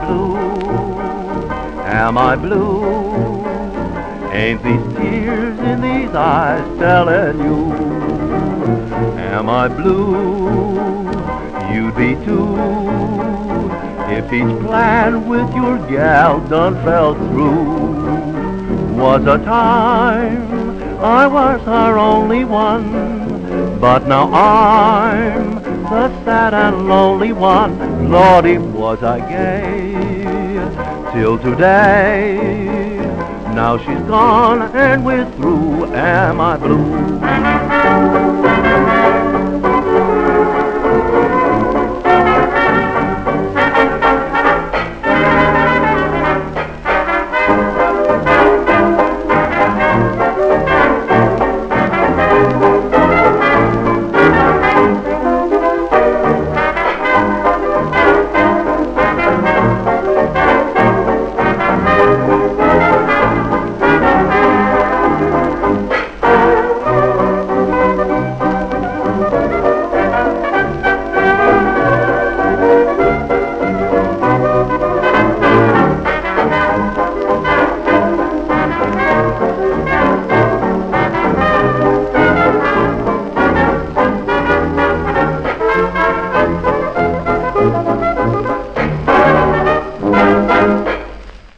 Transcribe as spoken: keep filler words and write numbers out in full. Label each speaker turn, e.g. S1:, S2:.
S1: blue? Am I blue? Ain't these tears in these eyes telling you? Am I blue? You'd be too, if each plan with your gal done fell through. Was a time I was her only one, but now I'm the sad and lonely one. Lordy, was I gay till today. Now she's gone and we're through. Am I blue?